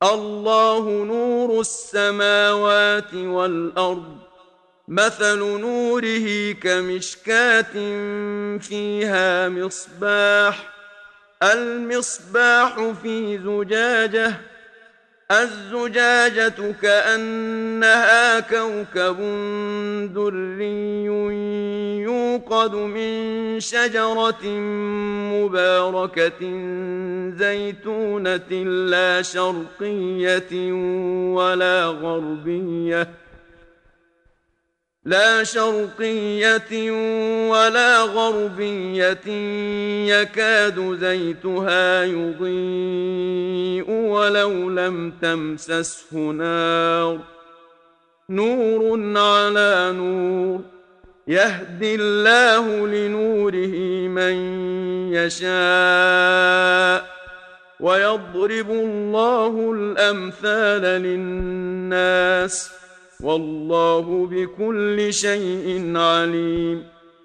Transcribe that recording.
الله نور السماوات والأرض، مثل نوره كمشكاة فيها مصباح، المصباح في زجاجة، الزجاجة كأنها كوكب دري يوقد من شجرة مباركة زيتونة لا شرقية ولا غربية يكاد زيتها يضيء ولو لم تمسسه نار، نور على نور، يهدي الله لنوره من يشاء، ويضرب الله الأمثال للناس، والله بكل شيء عليم.